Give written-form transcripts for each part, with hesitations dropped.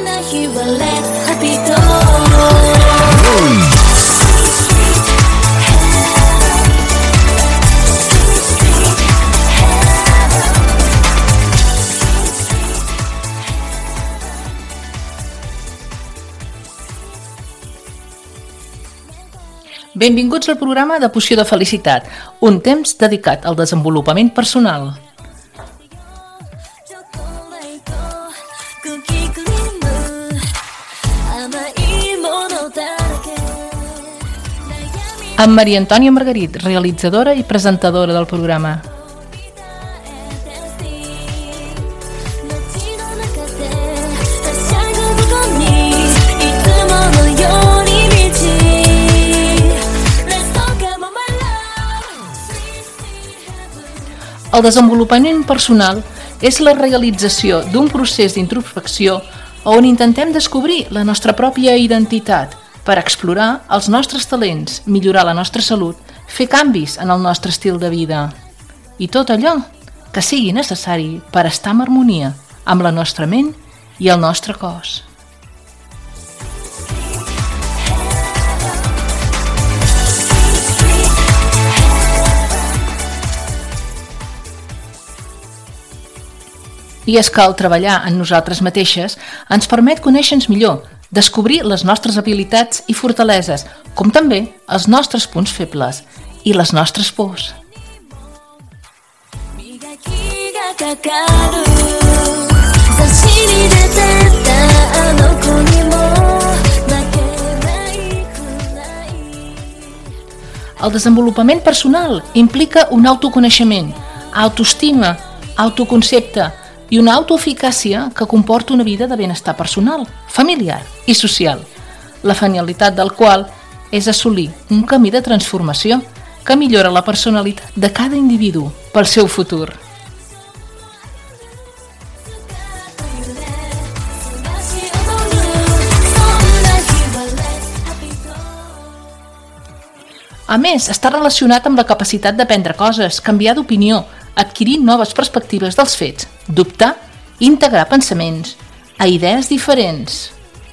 Benvinguts al programa de Poció de Felicitat, un temps dedicat al desenvolupament personal. Amb Maria Antònia Margarit, realitzadora i presentadora del programa. El desenvolupament personal és la realització d'un procés d'introspecció on intentem descobrir la nostra pròpia identitat per explorar els nostres talents, millorar la nostra salut, fer canvis en el nostre estil de vida i tot allò que sigui necessari per estar en harmonia amb la nostra ment i el nostre cos. I és que el treballar en nosaltres mateixes ens permet conèixer-nos millor, descobrir les nostres habilitats i fortaleses, com també els nostres punts febles i les nostres pors. El desenvolupament personal implica un autoconeixement, autoestima, autoconcepte, i una autoeficàcia que comporta una vida de benestar personal, familiar i social, la finalitat del qual és assolir un camí de transformació que millora la personalitat de cada individu pel seu futur. A més, està relacionat amb la capacitat d'aprendre coses, canviar d'opinió, adquirir noves perspectives dels fets, dubtar i integrar pensaments a idees diferents.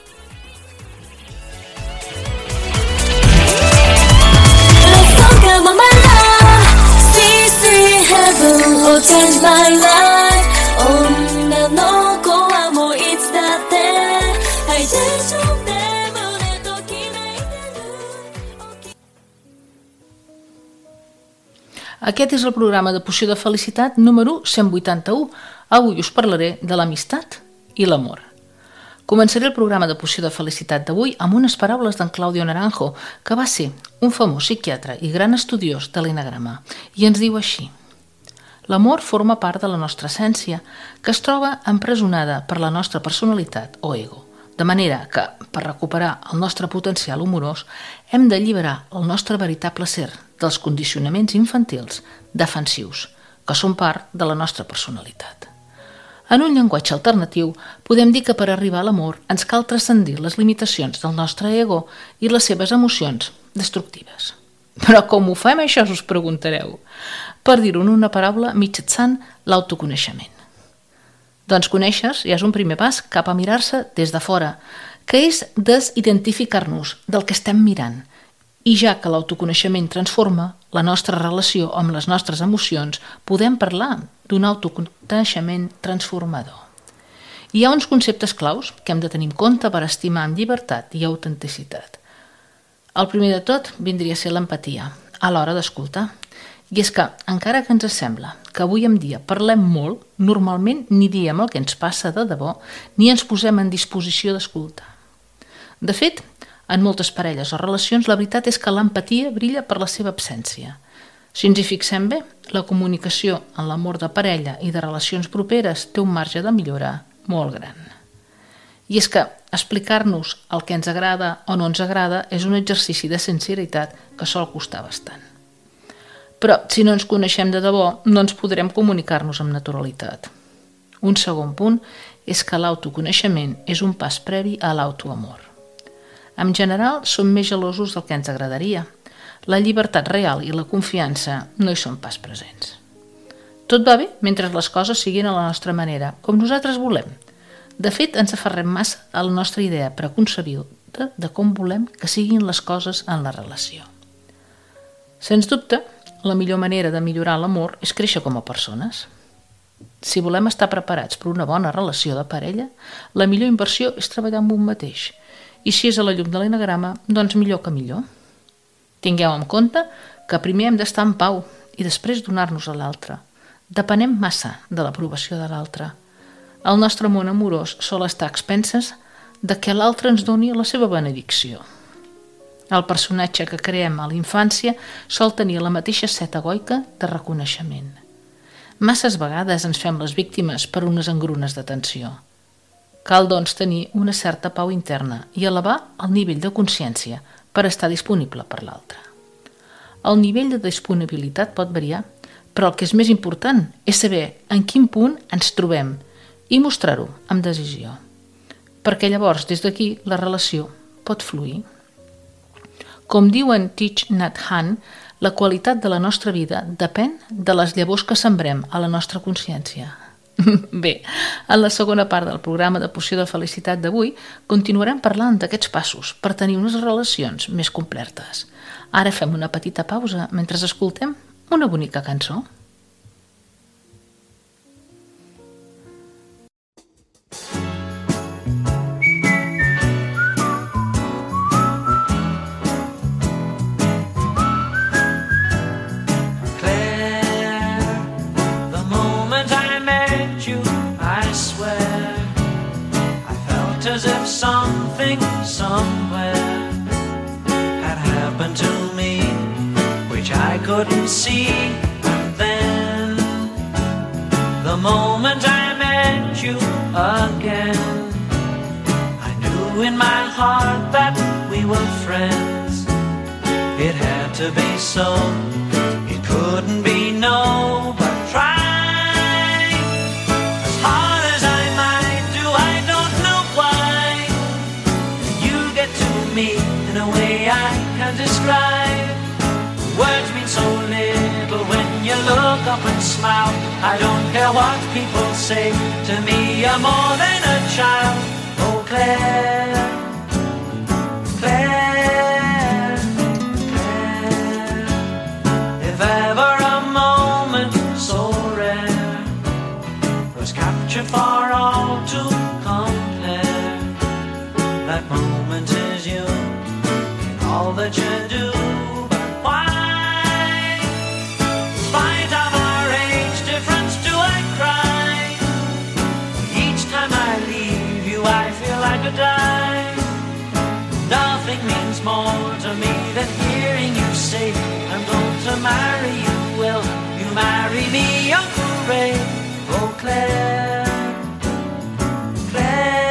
Aquest és el programa de Poció de Felicitat número 181. Avui us parlaré de l'amistat i l'amor. Començaré el programa de Poció de Felicitat d'avui amb unes paraules d'en Claudio Naranjo, que va ser un famós psiquiatre i gran estudiós de l'enagrama, i ens diu així: l'amor forma part de la nostra essència, que es troba empresonada per la nostra personalitat o ego, de manera que, per recuperar el nostre potencial humorós, hem d'alliberar el nostre veritable ser dels condicionaments infantils defensius, que són part de la nostra personalitat. En un llenguatge alternatiu, podem dir que per arribar a l'amor ens cal transcendir les limitacions del nostre ego i les seves emocions destructives. Però com ho fem això, us preguntareu? Per dir-ho en una paraula, mitjançant l'autoconeixement. Doncs conèixer-se ja és un primer pas cap a mirar-se des de fora, que és desidentificar-nos del que estem mirant, i ja que l'autoconeixement transforma la nostra relació amb les nostres emocions, podem parlar d'un autoconeixement transformador. Hi ha uns conceptes claus que hem de tenir en compte per estimar amb llibertat i autenticitat. El primer de tot vindria a ser l'empatia, a l'hora d'escoltar. I és que, encara que ens sembla que avui en dia parlem molt, normalment ni diem el que ens passa de debò, ni ens posem en disposició d'escoltar. De fet, en moltes parelles o relacions, la veritat és que l'empatia brilla per la seva absència. Si ens hi fixem bé, la comunicació en l'amor de parella i de relacions properes té un marge de millora molt gran. I és que explicar-nos el que ens agrada o no ens agrada és un exercici de sinceritat que sol costar bastant. Però si no ens coneixem de debò, no ens podrem comunicar-nos amb naturalitat. Un segon punt és que l'autoconeixement és un pas previ a l'autoamor. En general, som més gelosos del que ens agradaria. La llibertat real i la confiança no hi són pas presents. Tot va bé mentre les coses siguin a la nostra manera, com nosaltres volem. De fet, ens aferrem massa a la nostra idea preconcebida de com volem que siguin les coses en la relació. Sens dubte, la millor manera de millorar l'amor és créixer com a persones. Si volem estar preparats per una bona relació de parella, la millor inversió és treballar amb un mateix. I si és a la llum de l'enagrama, doncs millor que millor. Tingueu en compte que primer hem d'estar en pau i després donar-nos a l'altre. Depenem massa de l'aprovació de l'altre. El nostre món amorós sol estar a expenses de que l'altre ens doni la seva benedicció. El personatge que creem a la infància sol tenir la mateixa set egoica de reconeixement. Masses vegades ens fem les víctimes per unes engrunes d'atenció. Cal, doncs, tenir una certa pau interna i elevar el nivell de consciència per estar disponible per l'altre. El nivell de disponibilitat pot variar, però el que és més important és saber en quin punt ens trobem i mostrar-ho amb decisió. Perquè llavors, des d'aquí, la relació pot fluir. Com diuen Thich Nhat Hanh, la qualitat de la nostra vida depèn de les llavors que sembrem a la nostra consciència. Bé, en la segona part del programa de Poció de Felicitat d'avui continuarem parlant d'aquests passos per tenir unes relacions més completes. Ara fem una petita pausa mentre escoltem una bonica cançó. As if something somewhere had happened to me, which I couldn't see. And then, the moment I met you again, I knew in my heart that we were friends. It had to be so, it couldn't be no, but try. Me in a way I can't describe. Words mean so little when you look up and smile. I don't care what people say, to me you're more than a child. Oh Claire, Claire, Claire, if ever a moment so rare was captured for all to compare, that moment is you in all that you do. But why, in spite of our age difference, do I cry? Each time I leave you I feel like I die. Nothing means more to me than hearing you say I'm going to marry you. Will you marry me, Uncle Ray? Oh Claire, Claire.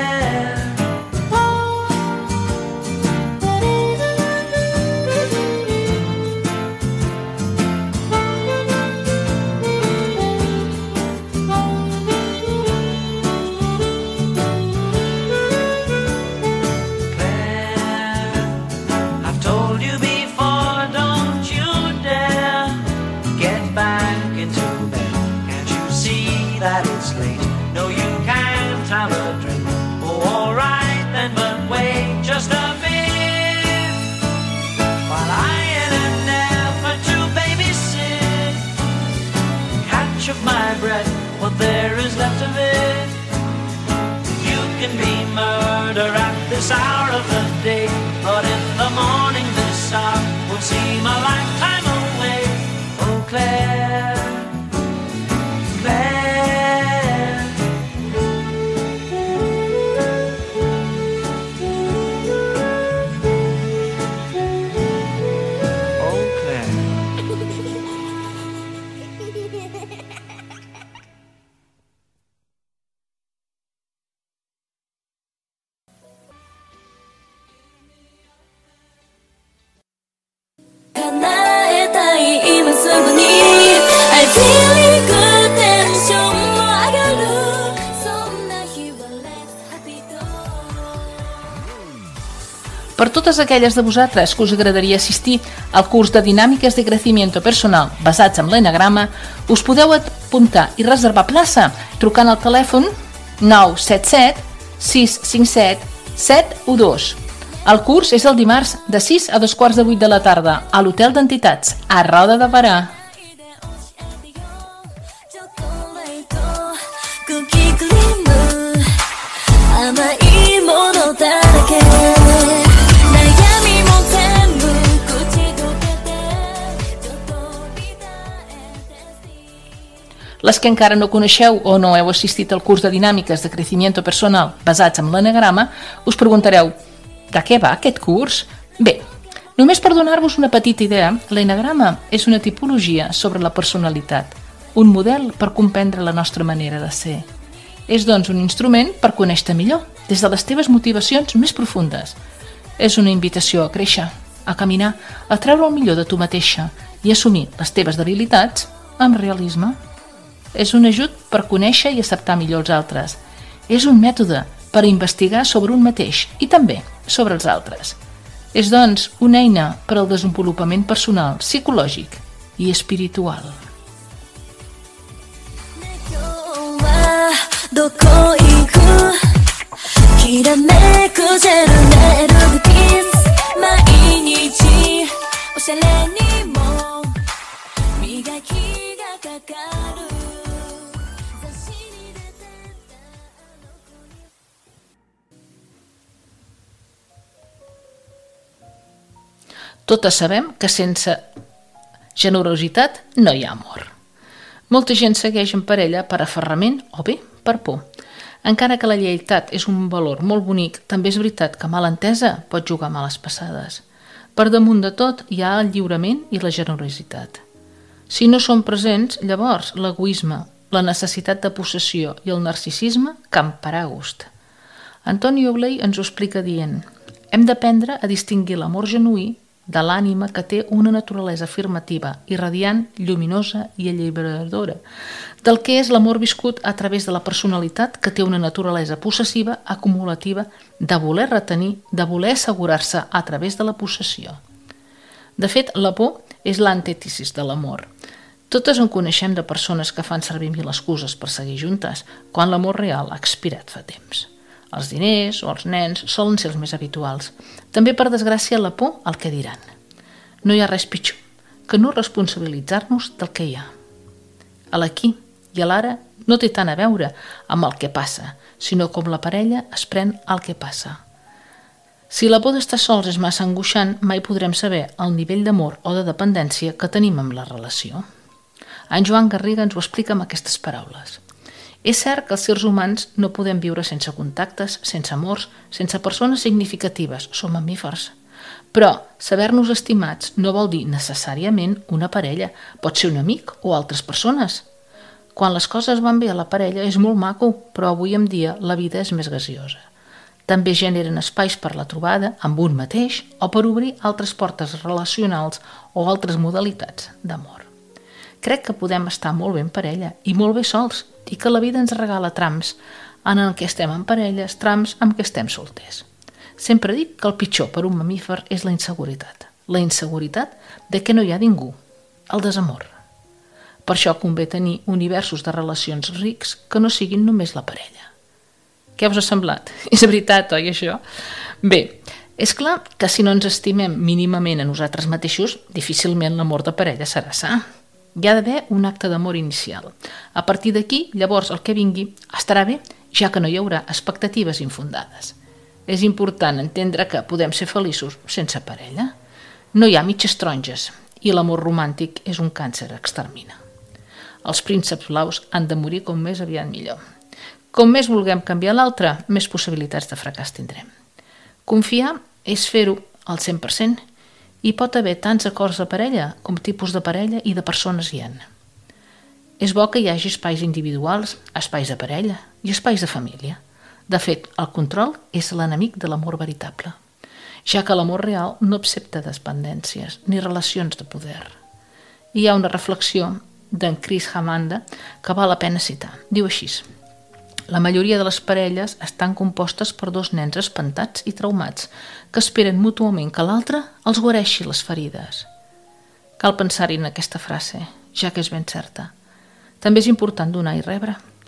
That it's late, no you can't have a drink. Oh alright then, but wait just a bit, while I in an effort to babysit catch of my breath what there is left of it. You can be murder at this hour of the day, but in the morning this hour will seem a lifetime away. Oh Claire, Claire. Per totes aquelles de vosaltres que us agradaria assistir al curs de Dinàmiques de Crecimiento Personal basats en l'enagrama, us podeu apuntar i reservar plaça trucant al telèfon 977 657 712. El curs és el dimarts de 6 a 7:15 de la tarda a l'Hotel d'Entitats, a Roda de Berà. Les que encara no coneixeu o no heu assistit al curs de dinàmiques de crecimiento personal basats en l'enagrama, us preguntareu: de què va aquest curs? Bé, només per donar-vos una petita idea, l'enagrama és una tipologia sobre la personalitat, un model per comprendre la nostra manera de ser. És, doncs, un instrument per conèixer-te millor, des de les teves motivacions més profundes. És una invitació a créixer, a caminar, a treure el millor de tu mateixa i assumir les teves debilitats amb realisme. És un ajut per conèixer i acceptar millor els altres. És un mètode per investigar sobre un mateix i també sobre els altres. És, doncs, una eina per al desenvolupament personal, psicològic i espiritual. Totes sabem que sense generositat no hi ha amor. Molta gent segueix en parella per aferrament o bé per por. Encara que la lleialtat és un valor molt bonic, també és veritat que mal entesa pot jugar males passades. Per damunt de tot hi ha el lliurament i la generositat. Si no són presents, llavors l'egoisme, la necessitat de possessió i el narcisisme camparà a gust. Antonio Bley ens ho explica dient: hem d'aprendre a distingir l'amor genuí de l'ànima que té una naturalesa afirmativa, irradiant, lluminosa i alliberadora, del que és l'amor viscut a través de la personalitat que té una naturalesa possessiva, acumulativa, de voler retenir, de voler assegurar-se a través de la possessió. De fet, la por és l'antítesis de l'amor. Totes en coneixem de persones que fan servir mil excuses per seguir juntes, quan l'amor real ha expirat fa temps. Els diners o els nens solen ser els més habituals. També, per desgràcia, la por al que diran. No hi ha res pitjor que no responsabilitzar-nos del que hi ha. A l'aquí i a l'ara no té tant a veure amb el que passa, sinó com la parella es pren el que passa. Si la por d'estar sols és massa angoixant, mai podrem saber el nivell d'amor o de dependència que tenim amb la relació. En Joan Garriga ens ho explica amb aquestes paraules. És cert que els éssers humans no podem viure sense contactes, sense amors, sense persones significatives, som mamífers. Però saber-nos estimats no vol dir necessàriament una parella, pot ser un amic o altres persones. Quan les coses van bé a la parella és molt maco, però avui en dia la vida és més gasiosa. També generen espais per la trobada amb un mateix o per obrir altres portes relacionals o altres modalitats d'amor. Crec que podem estar molt bé en parella i molt bé sols, i que la vida ens regala trams en què estem en parelles, trams en què estem solters. Sempre dic que el pitjor per un mamífer és la inseguretat. La inseguretat de que no hi ha ningú, el desamor. Per això convé tenir universos de relacions rics que no siguin només la parella. Què us ha semblat? És veritat, oi, això? Bé, és clar que si no ens estimem mínimament a nosaltres mateixos, difícilment l'amor de parella serà sa. Hi ha d'haver un acte d'amor inicial. A partir d'aquí, llavors, el que vingui estarà bé, ja que no hi haurà expectatives infundades. És important entendre que podem ser feliços sense parella. No hi ha mitges taronges i l'amor romàntic és un càncer que extermina. Els prínceps blaus han de morir com més aviat millor. Com més vulguem canviar l'altre, més possibilitats de fracàs tindrem. Confiar és fer-ho al 100%. Hi pot haver tants acords de parella com tipus de parella i de persones hi ha. És bo que hi hagi espais individuals, espais de parella i espais de família. De fet, el control és l'enemic de l'amor veritable, ja que l'amor real no accepta dependències ni relacions de poder. Hi ha una reflexió d'en Chris Hamanda que val la pena citar. Diu així: la majoria de les parelles estan compostes per dos nens espantats i traumats que esperen mútuament que l'altre els guareixi les ferides. Cal pensar-hi en aquesta frase, ja que és ben certa. També és important donar i rebre.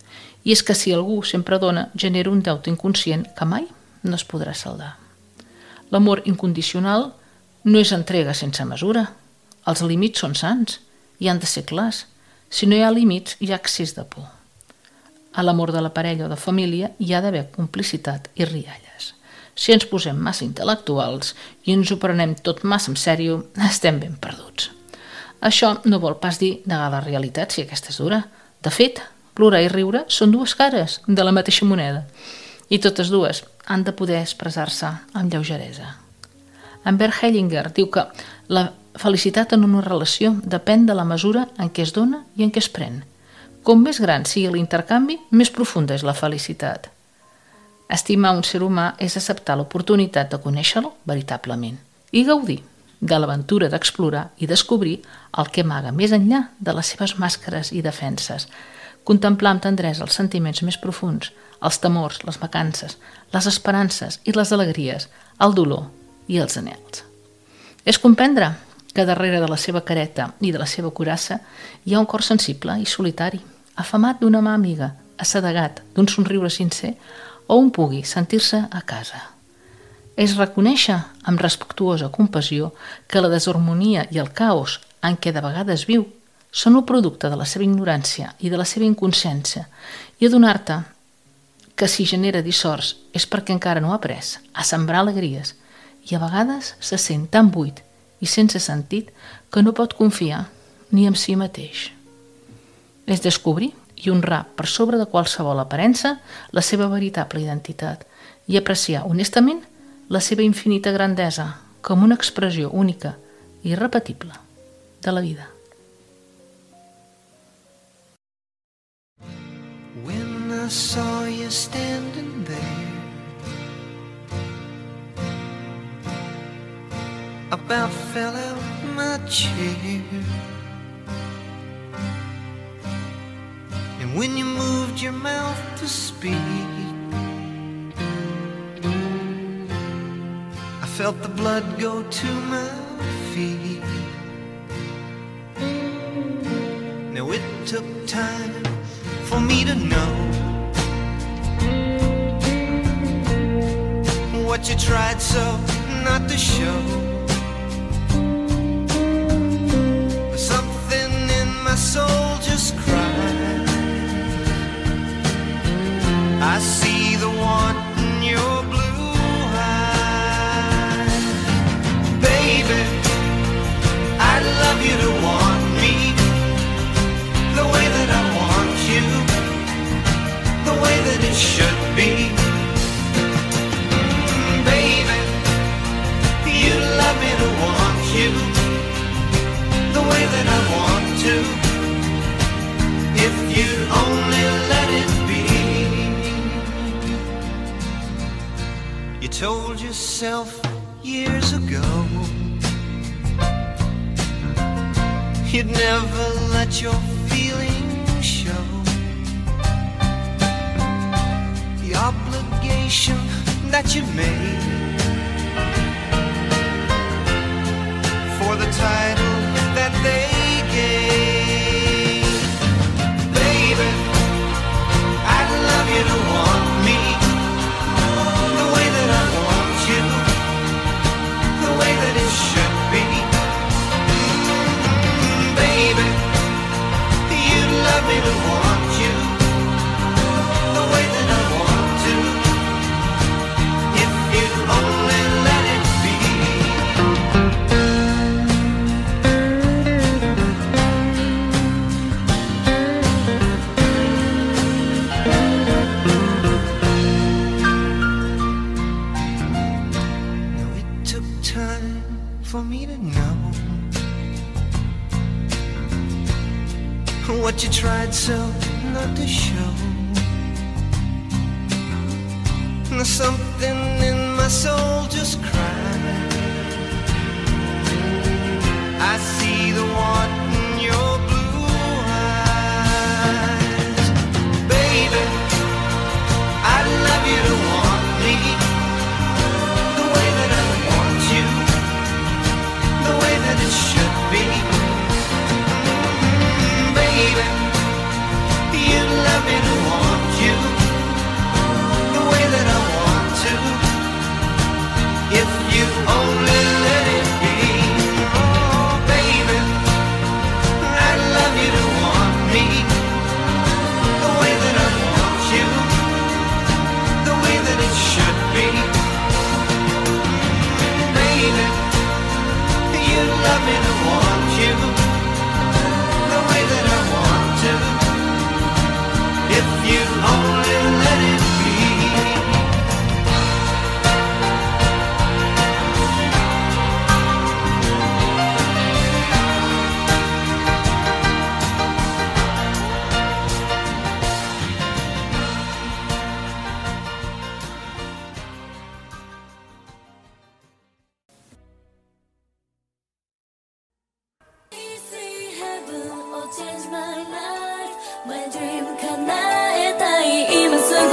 I és que si algú sempre dona, genera un deute inconscient que mai no es podrà saldar. L'amor incondicional no és entrega sense mesura. Els límits són sants i han de ser clars. Si no hi ha límits, hi ha excés de por. A l'amor de la parella o de família hi ha d'haver complicitat i rialles. Si ens posem massa intel·lectuals i ens ho prenem tot massa en sèrio, estem ben perduts. Això no vol pas dir negar la realitat si aquesta és dura. De fet, plorar i riure són dues cares de la mateixa moneda i totes dues han de poder expressar-se amb lleugeresa. En Bert Hellinger diu que la felicitat en una relació depèn de la mesura en què es dona i en què es pren. Com més gran sigui l'intercanvi, més profunda és la felicitat. Estimar un ser humà és acceptar l'oportunitat de conèixer-lo veritablement i gaudir de l'aventura d'explorar i descobrir el que amaga més enllà de les seves màscares i defenses, contemplar amb tendresa els sentiments més profuns, els temors, les vacances, les esperances i les alegries, el dolor i els anhels. És comprendre que darrere de la seva careta i de la seva curassa hi ha un cor sensible i solitari, afamat d'una mà amiga, assedegat d'un somriure sincer, o on pugui sentir-se a casa. És reconèixer amb respectuosa compassió que la desharmonia i el caos en què de vegades viu són el producte de la seva ignorància i de la seva inconsciència i adonar-te que si genera dissorts és perquè encara no ha après a sembrar alegries i a vegades se sent tan buit i sense sentit que no pot confiar ni en si mateix. És descobrir i honrar per sobre de qualsevol aparença la seva veritable identitat i apreciar honestament la seva infinita grandesa com una expressió única i irrepetible de la vida. When I saw you standing there, about fell out my chair. And when you moved your mouth to speak, I felt the blood go to my feet. Now it took time for me to know what you tried so not to show. Something in my soul just cried. I see the want in your blue eyes. Baby, I'd love you to want me the way that I want you, the way that it should be. Baby, you'd love me to want you the way that I want to, if you'd only let it be. You told yourself years ago you'd never let your feelings show. The obligation that you made for the title that they gave. Baby, I'd love you to want me the way that I want you, the way that it should be. Baby, you'd love me to want you the way that I want to, if you'd only let it be. Now it took time for me to know what you tried so not to show. Now something in my soul just cried. I see the want in your blue eyes. Baby, I'd love you to want me the way that I want you, the way that it should be. Baby, you'd love me to want you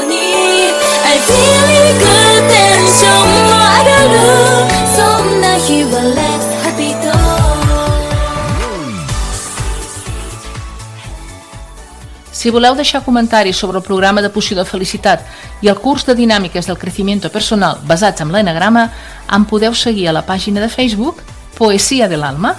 に I feel good テンションも上がるそんな日は Let's happy talk Si voleu deixar comentaris sobre el programa de Poció de Felicitat i el curs de dinàmiques del crecimiento personal basats en l'enagrama, em podeu seguir a la pàgina de Facebook Poesia del Alma.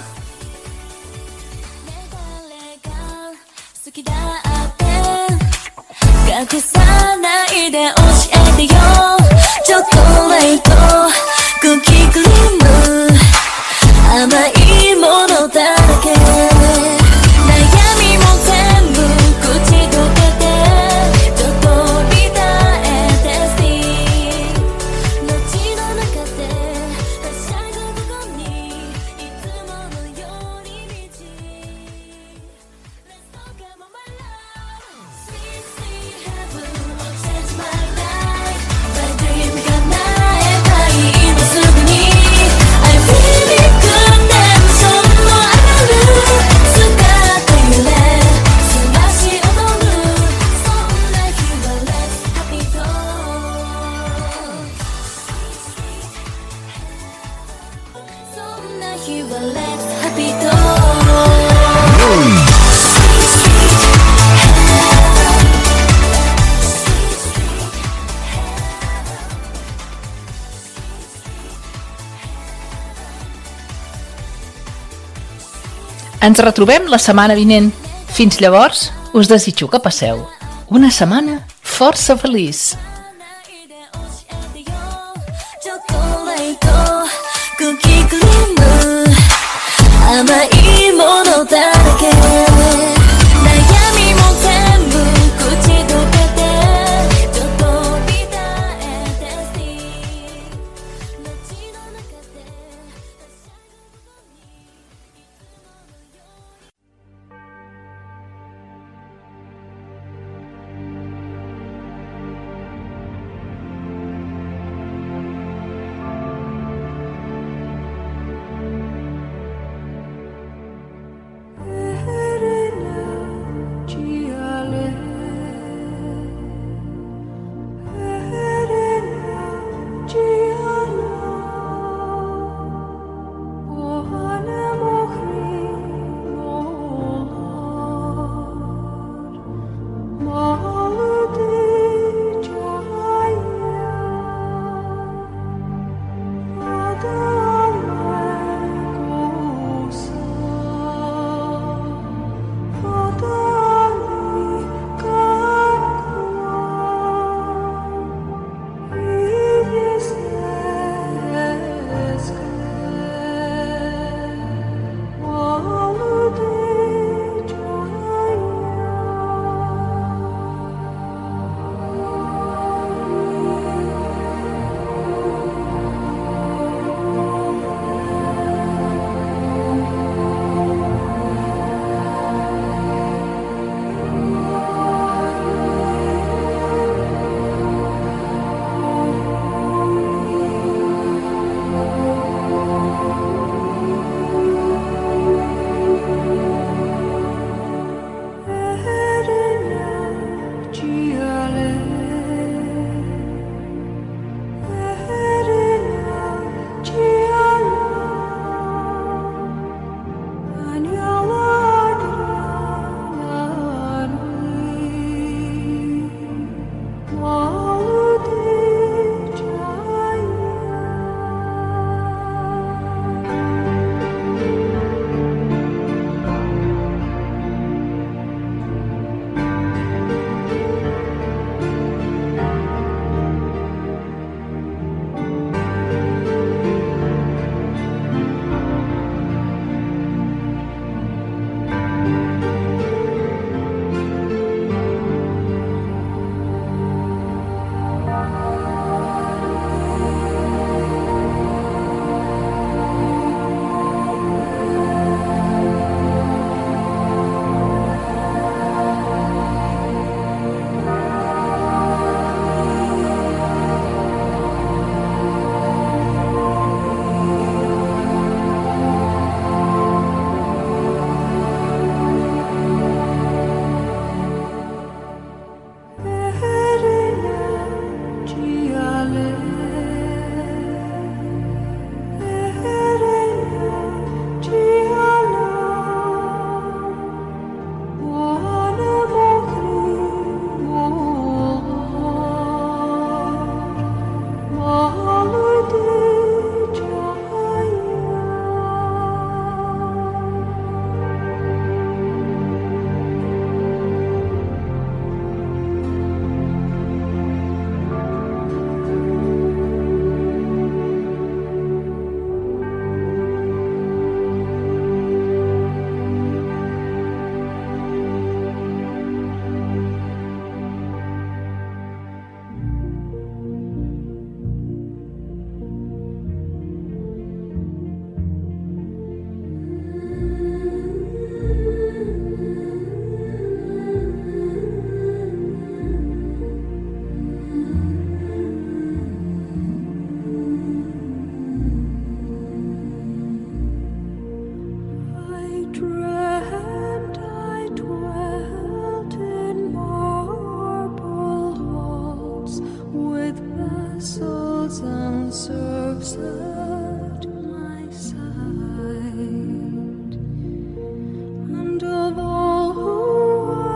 Ens retrobem la setmana vinent. Fins llavors, us desitjo que passeu una setmana força feliç.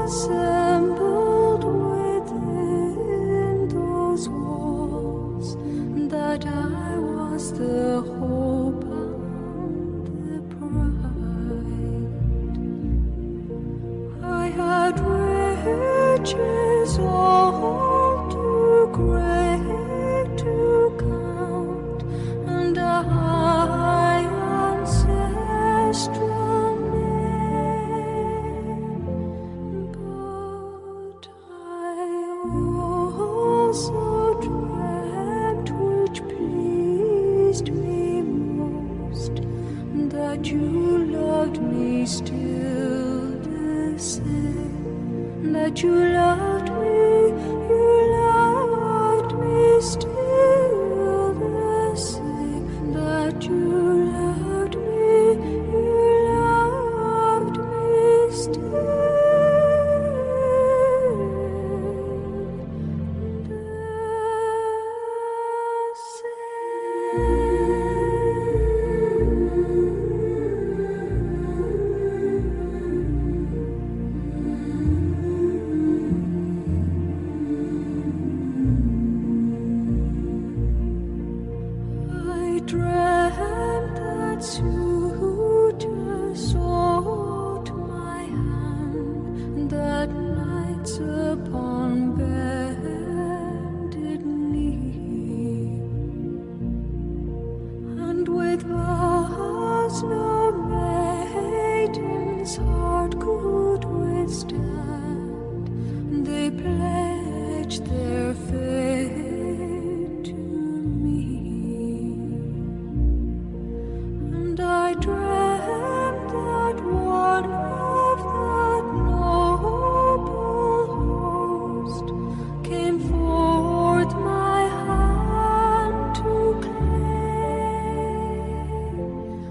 assembled within those walls, that I was the hope and the pride. I had riches all too great to count, and a high ancestral name, but I also dreamt, which pleased me most, that you loved me still the same, that you loved me still the same, that you loved me still the I dreamt that suitor sought my hand, that nights upon bended knee, and with vows no maiden's heart could withstand, they pledged their fate to me. And I dreamt that one of that noble host came forth my hand to claim,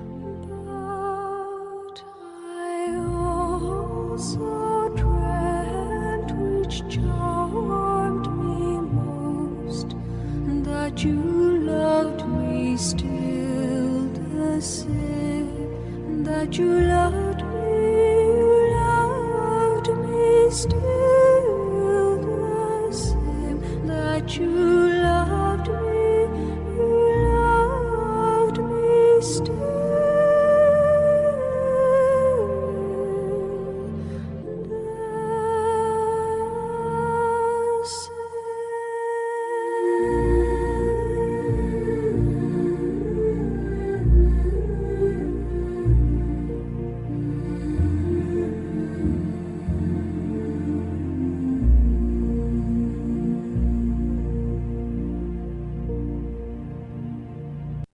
but I also dreamt, which charmed me most, that you loved me still the same, that you loved me still the same, that you loved me still.